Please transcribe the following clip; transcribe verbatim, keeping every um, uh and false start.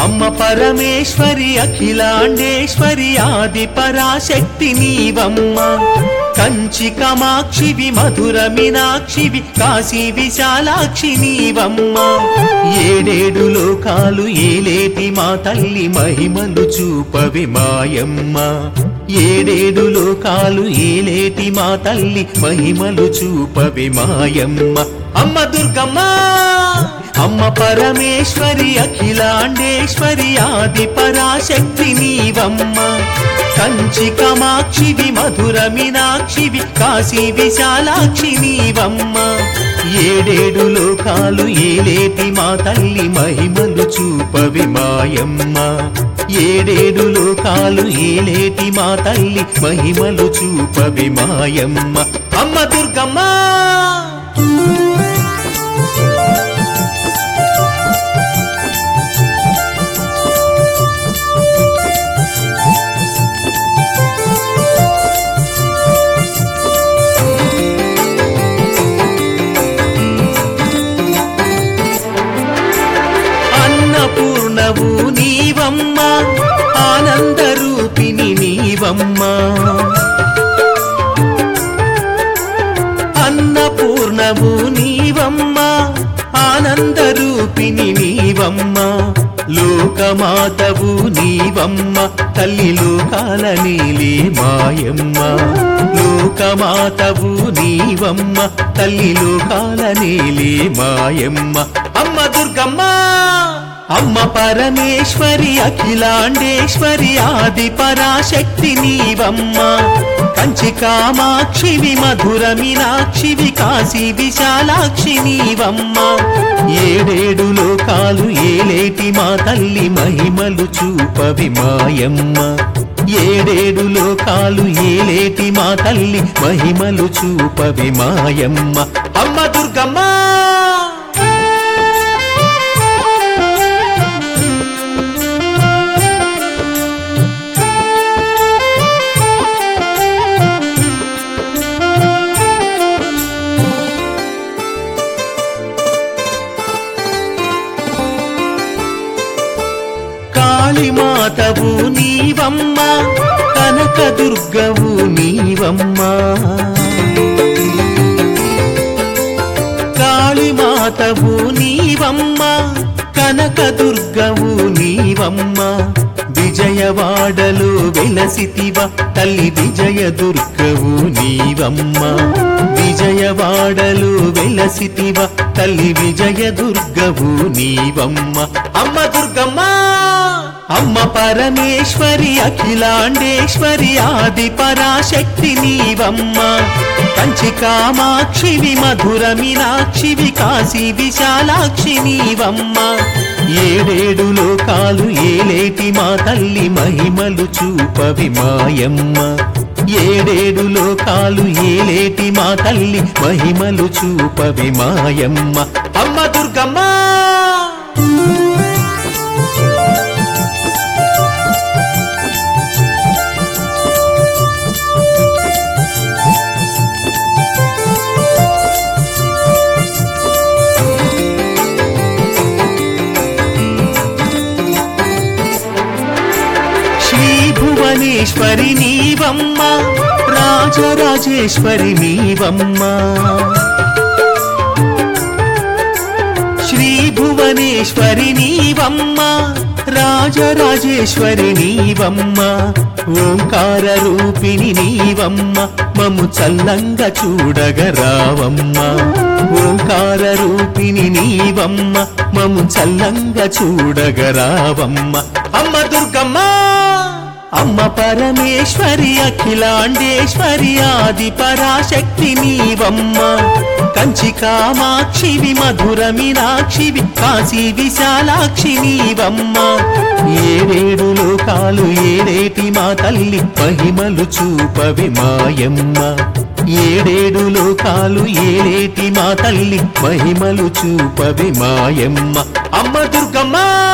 అమ్మ పరమేశ్వరి అఖిలాండేశ్వరి ఆది పరాశక్తి నీవమ్మ కంచి కామాక్షివి మధుర మీనాక్షివి కాశీ విశాలాక్షి నీవమ్మ ఏడేడు లోకాలు ఏలేటి మా తల్లి మహిమలు చూపవి మాయమ్మ ఏడేడు లోకాలు ఏలేటి మా తల్లి మహిమలు చూపవి మాయమ్మ అమ్మ దుర్గమ్మ అమ్మ పరమేశ్వరి అఖిలాండేశ్వరి ఆది పరాశక్తి నీవమ్మ కంచి కామాక్షివి మధుర మీనాక్షివి కాశీ విశాలాక్షి నీవమ్మ ఏడేడు లోకాలు ఏలేటి మా తల్లి మహిమలు చూపవి మాయమ్మ ఏడేడు లోకాలు ఏలేటి మా తల్లి మహిమలు చూపవి మాయమ్మ అమ్మ దుర్గమ్మ అన్నపూర్ణవు నీవమ్మ ఆనంద రూపిణి నీవమ్మ అన్నపూర్ణవు నీవమ్మ ఆనంద రూపిణి నీవమ్మ లోకమాతవు నీవమ్మ తల్లి లోకాల నీలి మాయమ్మ లోకమాతవు నీవమ్మ తల్లి లోకాల నీలి మాయమ్మ అమ్మ దుర్గమ్మ అమ్మ పరమేశ్వరి అఖిలాండేశ్వరి ఆది పరాశక్తి నీవమ్మ కంచి కామాక్షివి మధుర మీనాక్షివి కాశీ విశాలాక్షి నీవమ్మ ఏడేడు లోకాలు ఏలేటి మా తల్లి మహిమలు చూపవి మాయమ్మ ఏడేడు లోకాలు ఏలేటి మా తల్లి మహిమలు చూపవి మాయమ్మ అమ్మ దుర్గమ్మ కాళీమాతవు నీవమ్మ కనక దుర్గవు నీవమ్మ కాళీమాతవు నీవమ్మ కనక దుర్గవు నీవమ్మ విజయవాడలో వెలసితివ తల్లి విజయ దుర్గవు నీవమ్మ విజయవాడలో వెలసితివ తల్లి విజయ దుర్గవు నీవమ్మ అమ్మ దుర్గమ్మ అమ్మ పరమేశ్వరి అఖిలాండేశ్వరి ఆది పరాశక్తి నీవమ్మ కంచి కామాక్షివి మధుర మీనాక్షివి కాశీ విశాలాక్షి నీవమ్మ ఏడేడు లోకాలు ఏలేటి మా తల్లి మహిమలు చూపవి మాయమ్మ ఏడేడు లోకాలు ఏలేటి మా తల్లి మహిమలు చూపవి మాయమ్మ అమ్మ దుర్గమ్మ భువనేశ్వరి నీవమ్మ రాజరాజేశ్వరి నీవమ్మ శ్రీ భువనేశ్వరి నీవమ్మ రాజరాజేశ్వరి నీవమ్మ ఓంకార రూపిణి నీవమ్మ మము చల్లంగా చూడగరావమ్మ ఓంకార రూపిణి నీవమ్మ మము చల్లంగా చూడగరావమ్మ అమ్మ దుర్గమ్మ అమ్మ పరమేశ్వరి అఖిలాండేశ్వరి ఆది పరాశక్తి నీవమ్మ కంచి కామాక్షివి మధుర మీనాక్షివి కాశీ విశాలాక్షి నీవమ్మ ఏడేడు లోకాలు ఏడేటి మా తల్లి మహిమలు చూపవి మాయమ్మ ఏడేడు లోకాలు ఏడేటి మా తల్లి మహిమలు చూపవి మాయమ్మ అమ్మ దుర్గమ్మ